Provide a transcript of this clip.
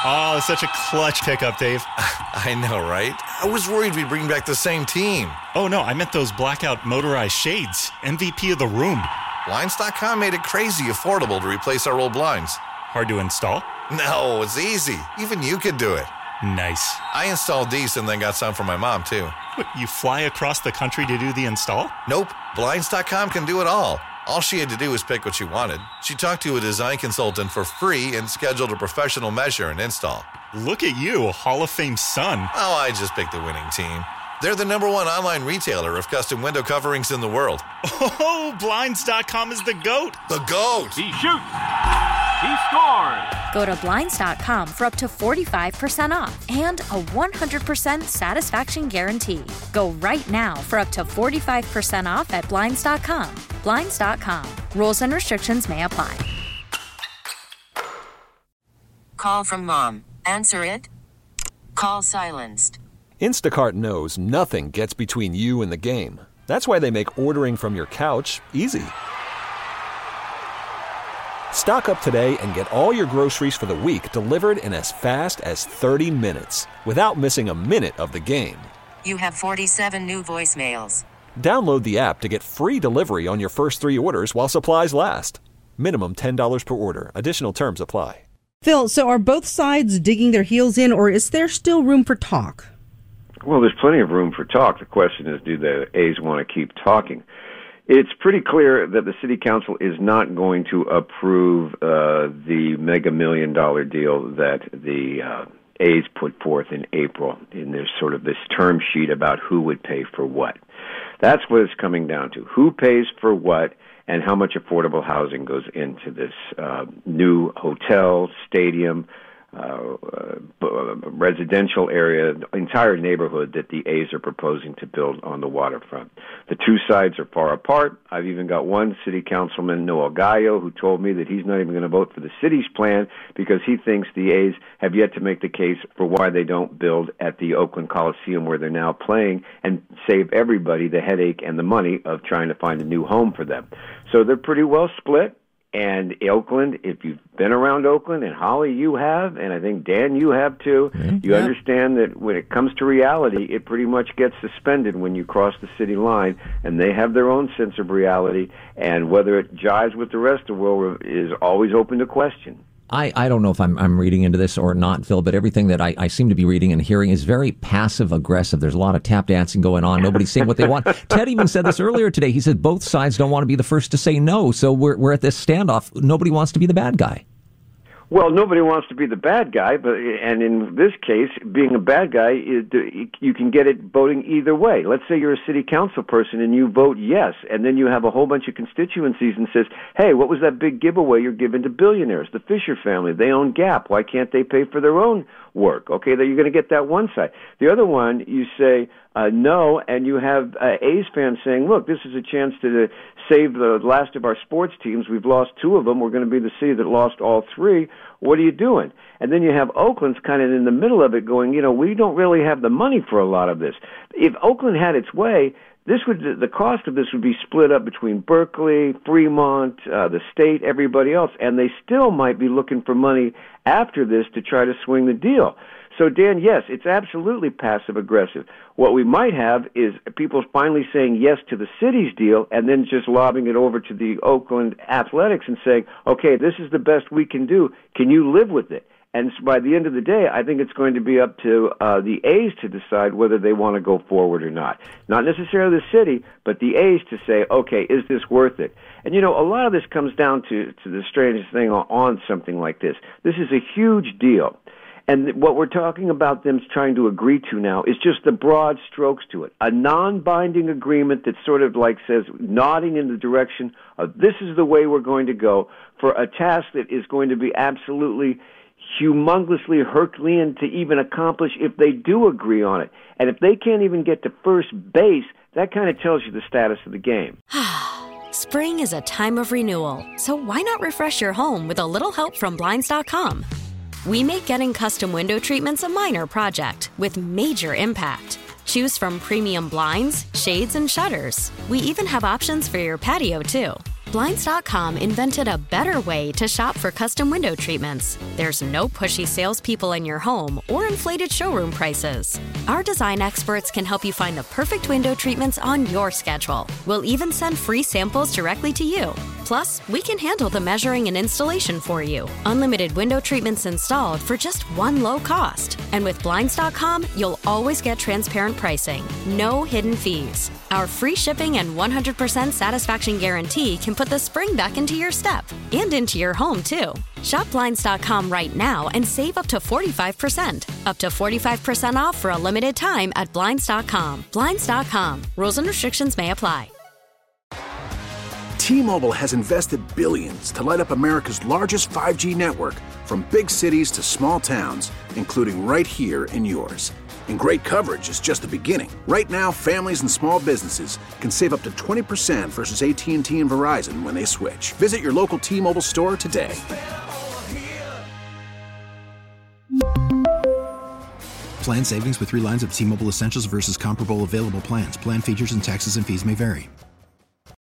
Oh, such a clutch pickup, Dave. I know, right? I was worried we'd bring back the same team. Oh, no, I meant those blackout motorized shades. MVP of the room. Blinds.com made it crazy affordable to replace our old blinds. Hard to install? No, it's easy. Even you could do it. Nice. I installed these and then got some for my mom, too. What, you fly across the country to do the install? Nope. Blinds.com can do it all. All she had to do was pick what she wanted. She talked to a design consultant for free and scheduled a professional measure and install. Look at you, a Hall of Fame son. Oh, I just picked the winning team. They're the #1 online retailer of custom window coverings in the world. Oh, Blinds.com is the GOAT. The GOAT! He shoots. He scores. Go to Blinds.com for up to 45% off and a 100% satisfaction guarantee. Go right now for up to 45% off at Blinds.com. Blinds.com. Rules and restrictions may apply. Call from mom. Answer it. Call silenced. Instacart knows nothing gets between you and the game. That's why they make ordering from your couch easy. Stock up today and get all your groceries for the week delivered in as fast as 30 minutes without missing a minute of the game. You have 47 new voicemails. Download the app to get free delivery on your first 3 orders while supplies last. Minimum $10 per order. Additional terms apply. Phil, so are both sides digging their heels in, or is there still room for talk? Well, there's plenty of room for talk. The question is, do the A's want to keep talking? It's pretty clear that the city council is not going to approve the mega $1 million deal that the A's put forth in April. And there's sort of this term sheet about who would pay for what. That's what it's coming down to. Who pays for what and how much affordable housing goes into this new hotel, stadium, residential area, entire neighborhood that the A's are proposing to build on the waterfront. The two sides are far apart. I've even got one city councilman, Noel Gallo, who told me that he's not even going to vote for the city's plan because he thinks the A's have yet to make the case for why they don't build at the Oakland Coliseum where they're now playing and save everybody the headache and the money of trying to find a new home for them. So they're pretty well split. And Oakland, if you've been around Oakland, and Holly, you have, and I think, Dan, you have too, you understand that when it comes to reality, it pretty much gets suspended when you cross the city line, and they have their own sense of reality, and whether it jives with the rest of the world is always open to question. I don't know if I'm reading into this or not, Phil, but everything that I seem to be reading and hearing is very passive-aggressive. There's a lot of tap dancing going on. Nobody's saying what they want. Ted even said this earlier today. He said both sides don't want to be the first to say no, so we're at this standoff. Nobody wants to be the bad guy. Well, nobody wants to be the bad guy, and in this case, being a bad guy, you can get it voting either way. Let's say you're a city council person and you vote yes, and then you have a whole bunch of constituencies and says, hey, what was that big giveaway you're giving to billionaires? The Fisher family, they own Gap. Why can't they pay for their own work? Okay, you're going to get that one side. The other one, you say no, and you have A's fans saying, look, this is a chance to save the last of our sports teams. We've lost 2 of them. We're going to be the city that lost all 3. What are you doing? And then you have Oakland's kind of in the middle of it going, we don't really have the money for a lot of this. If Oakland had its way, the cost of this would be split up between Berkeley, Fremont, the state, everybody else, and they still might be looking for money after this to try to swing the deal. So, Dan, yes, it's absolutely passive-aggressive. What we might have is people finally saying yes to the city's deal and then just lobbing it over to the Oakland Athletics and saying, okay, this is the best we can do. Can you live with it? And by the end of the day, I think it's going to be up to the A's to decide whether they want to go forward or not. Not necessarily the city, but the A's to say, okay, is this worth it? And, a lot of this comes down to the strangest thing on something like this. This is a huge deal. And what we're talking about them trying to agree to now is just the broad strokes to it. A non-binding agreement that sort of like says, nodding in the direction of this is the way we're going to go for a task that is going to be absolutely humongously Herculean to even accomplish if they do agree on it. And if they can't even get to first base, that kind of tells you the status of the game. Spring is a time of renewal, so why not refresh your home with a little help from Blinds.com? We make getting custom window treatments a minor project with major impact. Choose from premium blinds, shades, and shutters. We even have options for your patio, too. Blinds.com invented a better way to shop for custom window treatments. There's no pushy salespeople in your home or inflated showroom prices. Our design experts can help you find the perfect window treatments on your schedule. We'll even send free samples directly to you. Plus, we can handle the measuring and installation for you. Unlimited window treatments installed for just one low cost. And with Blinds.com, you'll always get transparent pricing. No hidden fees. Our free shipping and 100% satisfaction guarantee can put the spring back into your step and into your home, too. Shop Blinds.com right now and save up to 45%. Up to 45% off for a limited time at Blinds.com. Blinds.com. Rules and restrictions may apply. T-Mobile has invested billions to light up America's largest 5G network, from big cities to small towns, including right here in yours. And great coverage is just the beginning. Right now, families and small businesses can save up to 20% versus AT&T and Verizon when they switch. Visit your local T-Mobile store today. Plan savings with 3 lines of T-Mobile Essentials versus comparable available plans. Plan features and taxes and fees may vary.